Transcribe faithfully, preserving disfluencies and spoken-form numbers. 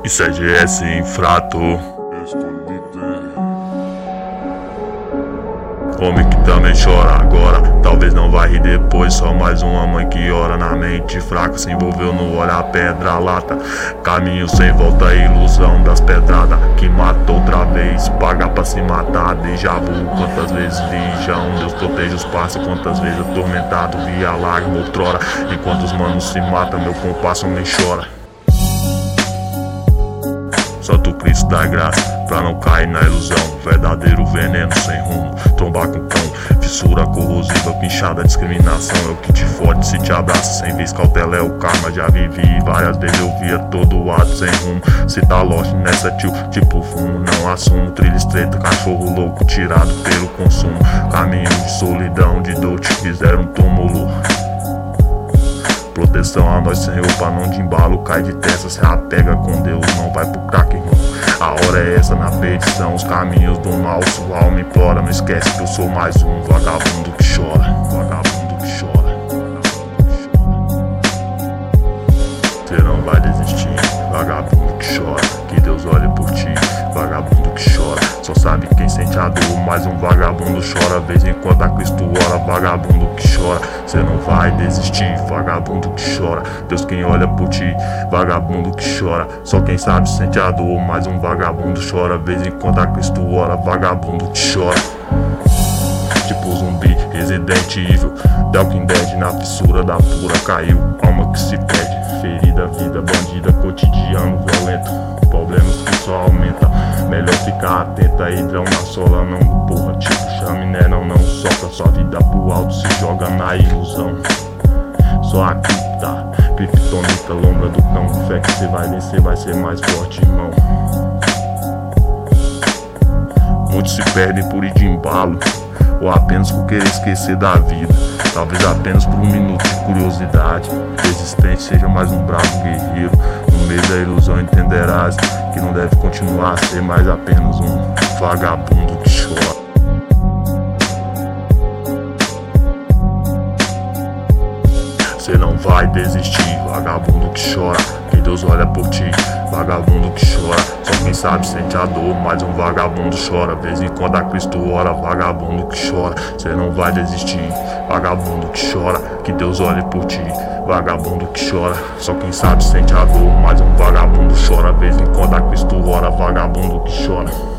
Isso é G S infrato. Homem que também chora agora, talvez não vai rir depois. Só mais uma mãe que ora na mente fraca. Se envolveu no olhar, pedra, lata. Caminho sem volta, ilusão das pedradas. Que mata outra vez, paga pra se matar. Déjà vu, quantas vezes lijão. Deus proteja os passos, quantas vezes atormentado. Via lágrima outrora, enquanto os manos se matam, meu compasso nem chora. Santo Cristo da graça, pra não cair na ilusão. Verdadeiro veneno sem rumo, trombar com cão. Fissura corrosiva, pinchada, discriminação. É o que te fode se te abraça. Sem vez cautela é o karma, já vivi. Várias vezes eu via todo o ato sem rumo. Se tá lost nessa tio, tipo fumo. Não assumo, trilha estreita, cachorro louco tirado pelo consumo. Caminho de solidão, de dor, te fizeram um túmulo. Proteção a nós, Senhor, pra não de embalo. Cai de testa, se apega com Deus, não vai pro crack, irmão. A hora é essa na perdição, os caminhos do mal. Sua alma implora, não esquece que eu sou mais um vagabundo que chora. Vagabundo que chora. Você não vai desistir, vagabundo que chora. Que Deus olhe por ti, vagabundo que chora. Só sabe quem sente a dor, mais um vagabundo chora. Vez em quando a Cristo ora, vagabundo que chora. Cê não vai desistir, vagabundo que chora. Deus quem olha por ti, vagabundo que chora. Só quem sabe sente a dor, mais um vagabundo chora. Vez em quando a Cristo ora, vagabundo que chora. Tipo zumbi, Resident Evil, The Walking Dead na fissura da pura. Caiu, alma que se perde. Ferida, vida, bandida, cotidiano violento. Problemas que só aumentam. Melhor ficar atenta, hidrão na sola, não empurra. Tipo chaminé, não, não soca. Sua vida pro alto se joga na ilusão. Só a cripta, criptonita, lombra do cão. Fé que cê vai vencer, vai ser mais forte, irmão. Muitos se perdem por ir de embalo, ou apenas por querer esquecer da vida. Talvez apenas por um minuto de curiosidade. Resistente, seja mais um bravo guerreiro. No meio da ilusão entenderás que não deve continuar a ser mais apenas um vagabundo que chora. Você não vai desistir, vagabundo que chora. Que Deus olha por ti, vagabundo que chora. Só quem sabe sente a dor, mais um vagabundo chora. Vez em quando a Cristo ora, vagabundo que chora. Você não vai desistir, vagabundo que chora. Que Deus olhe por ti, vagabundo que chora. Só quem sabe sente a dor, mais um vagabundo chora. Vez em quando a Cristo ora, vagabundo que chora.